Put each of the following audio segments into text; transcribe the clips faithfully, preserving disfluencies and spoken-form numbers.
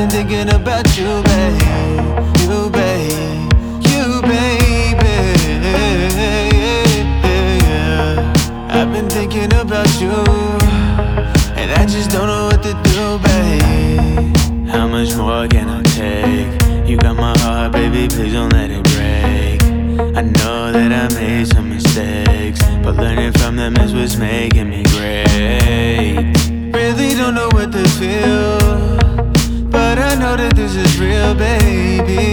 been thinking about you, babe. You, babe. You, baby. I've been thinking about you, and I just don't know what to do, babe. How much more can I take? You got my heart, baby, please don't let it break. I know that I made some mistakes, but learning from them is what's making me great. Really don't know what to feel, but I know that this is real, baby.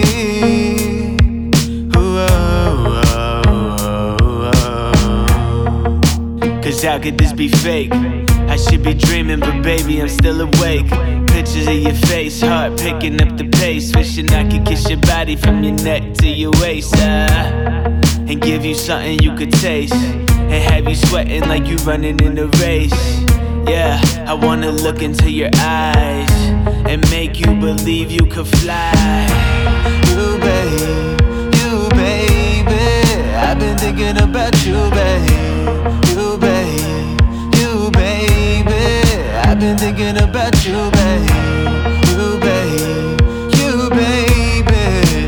Ooh, oh, oh, oh, oh. Cause how could this be fake? I should be dreaming, but baby, I'm still awake. Pictures of your face, heart picking up the pace. Wishing I could kiss your body from your neck to your waist, uh, and give you something you could taste, and have you sweating like you running in a race. Yeah, I wanna look into your eyes and make you believe you could fly. You, babe, you, baby. I've been thinking about you, babe. You, babe, you, baby. I've been thinking about you, babe. You, babe, you, baby.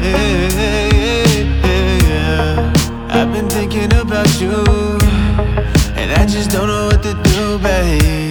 I've been thinking about you, and I just don't know what to do, babe.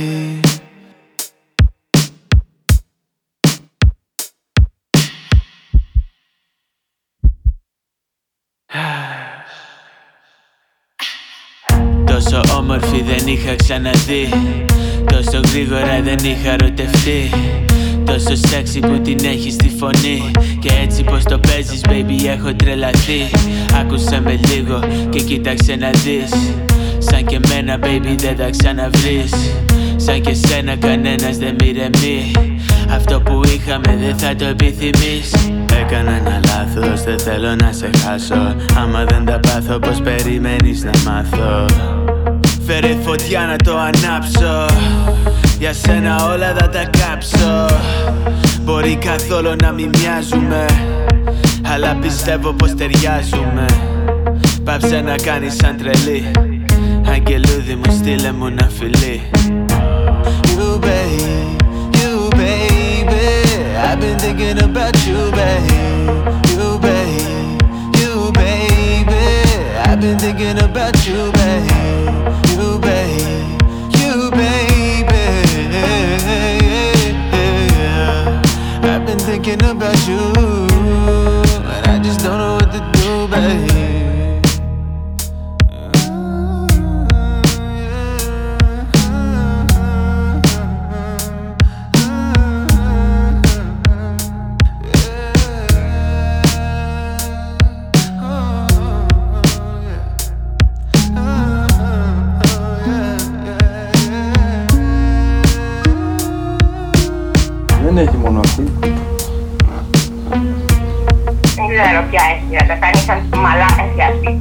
Τόσο όμορφη δεν είχα ξαναδεί, τόσο γρήγορα δεν είχα ερωτευτεί. Τόσο σεξι που την έχεις στη φωνή, και έτσι πως το παίζεις, baby, έχω τρελαθεί. Άκουσε με λίγο και κοίταξε να δεις. Σαν και μένα, baby, δεν θα ξαναβρεις. Σαν και σένα κανένας δεν μοιρεμεί. Αυτό που είχαμε δεν θα το επιθυμείς. Έκανα ένα λάθος, δεν θέλω να σε χάσω. Άμα δεν τα πάθω, πως περιμένεις να μάθω? Φέρε φωτιά να το ανάψω, για σένα όλα θα τα κάψω. Μπορεί καθόλου να μην μοιάζουμε, αλλά πιστεύω πως ταιριάζουμε. Πάψε να κάνεις σαν τρελή, αγγελούδι μου στείλε μου ένα φιλί. You, babe, you, baby. I've been thinking about you, babe. You, babe, you, baby. I've been thinking about you, babe. You, babe, you, baby. I've been thinking about you, and I just don't know what to do, babe. Δεν έχει μόνο αυτή. Δεν ξέρω ποια έχει, να τα κάνει σαν μαλάκα και αυτή.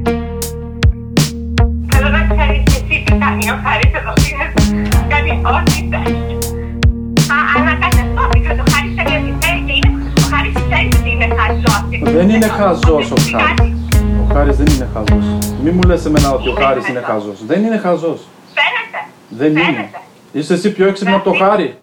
Θέλω να ξέρεις και εσύ τι κάνει ο Χάρης εδώ πέρα. Κάνει ό,τι θέλει. Α, ανακατευτώ, και το Χάρης θέλει ό,τι θέλει και είναι... Ο Χάρης ξέρει ότι είναι χαζό αυτή. Δεν είναι χαζός ο Χάρης. Ο Χάρης δεν είναι χαζός. Μη μου λες εμένα ότι ο Χάρης είναι χαζός. Δεν είναι χαζός. Φαίνεται. Δεν είναι. Είσαι εσύ πιο έξυπνο από το Χάρη.